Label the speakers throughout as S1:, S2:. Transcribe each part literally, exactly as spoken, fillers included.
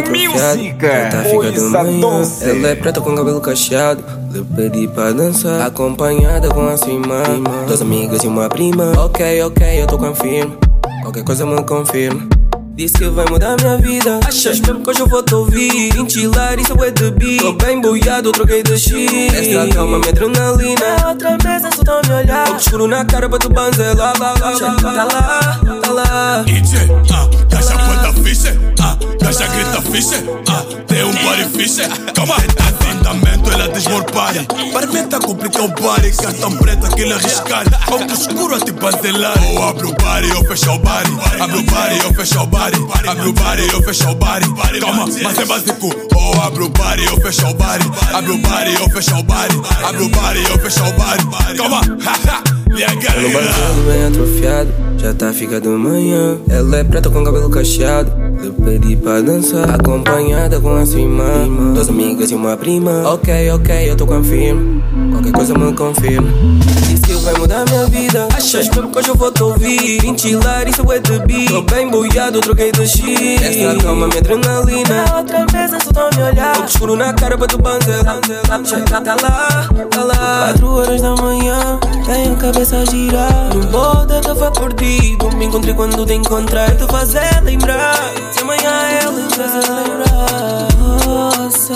S1: atrofiado, já tá ficando manhã. Ela é preta com cabelo cacheado, lhe pedi pra dançar, acompanhada com a sua irmã, duas amigas e uma prima. Ok, ok, eu tô confirmo, qualquer coisa me confirma. Disse que vai mudar minha vida. Achas mesmo que hoje eu vou te ouvir? Ventilar, isso é de beat. Tô bem boiado, troquei de shit. Extra calma, minha adrenalina. É outra mesa, só tão me olhar. Fogo escuro na cara pra tu banzelar. Tá lá, tá lá.
S2: D J, ah, caixa quanta ficha. Ah, caixa grita ficha. Ah, tem um body ficha. Calma, tá de andamento, ela desmorpar. Parmenta complica o body. Cartão preto, aquele arriscar. Fogo escuro a te banzelar. Ou abre o body ou fecha o body. Abre o body ou fecha o body. Abre o body ou fecha o body. Calma, mas é básico. Ou abre o body ou fecha o body. Abre o body ou fecha o body. Abre o body ou fecha o body. Calma, haha.
S1: Tô no banheiro bem atrofiado, já tá ficando manhã. Ela é preta com cabelo cacheado, lhe pedi pra dançar, acompanhada com a sua irmã, duas amigas e uma prima. Ok, ok, eu tô confirmo, qualquer coisa me confirma. Disse que vai mudar minha vida. Achas mesmo que hoje eu vou te ouvir? Ventilar, isso é de beat. Tô bem boiado, troquei de shit. Extra calma, minha adrenalina. É outra mesa, só tão me olhar. Fogo escuro na cara pra tu banzelar. Tá lá, tá lá. Quatro horas da manhã, tenho a cabeça a girar. No borda tava perdido, me encontrei quando te encontrar. Te fazer lembrar, se amanhã ela te fazer lembrar. Nossa,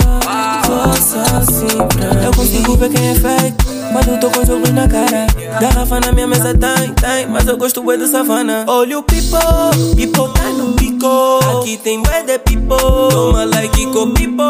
S1: nossa, assim pra eu consigo ver quem é fake quando tô com jogo na cara. Garrafa na minha mesa tem, tem, mas eu gosto bué de savana. Olha o pipo, pipo tá no pico. Aqui tem bué de pipo, toma like com pipo.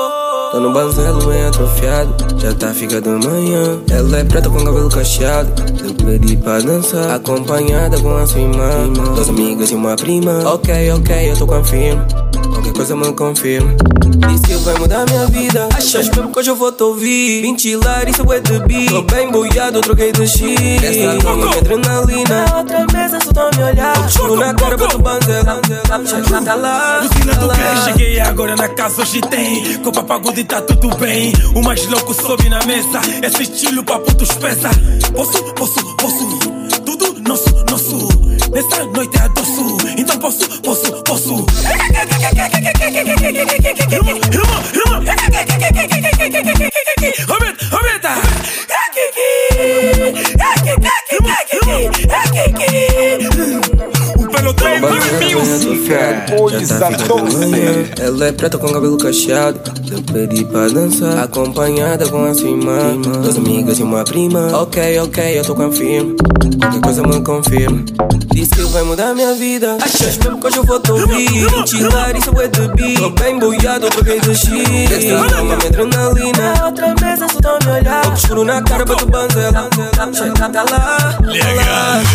S1: Tô no banzelo bem atrofiado, já tá ficando manhã. Ela é preta com cabelo cacheado, lhe pedi pra dançar, acompanhada com a sua irmã, duas amigas e uma prima. Ok, ok, eu tô confirmo, qualquer coisa me confirma. Disse que vai mudar minha vida. Achas mesmo que hoje eu vou te ouvir? Ventilar, isso é de beat. Tô bem boiado, troquei de shit. Extra calma, minha adrenalina. É outra mesa, só tão me olhar. Fogo escuro na cara pra tu banzelar. Tá lá,
S2: Lucina
S1: tá
S2: do
S1: lá.
S2: que? Cheguei agora na casa, hoje tem copa pagudo e tá tudo bem. O mais louco sobe na mesa. Esse estilo pra putos peça. Posso, posso, posso. Tudo nosso, nosso. Nessa noite é doce. Então posso, posso, posso. Aumenta, aumenta. O pelotão
S1: já tá ficando manhã. Ela é preta com cabelo cacheado, lhe pedi pra dançar, acompanhada com a sua irmã, duas amigas e uma prima. Ok, ok, eu tô confirmo, qualquer coisa me confirma. Disse que vai mudar minha vida. Achas mesmo que hoje eu vou te ouvir? Ventilar, isso é de beat. Tô bem boiado, troquei de shit. Extra calma, minha adrenalina. É outra mesa, só tão me olhar. Fogo escuro na cara pra tu banzelar. Tá lá, tá lá.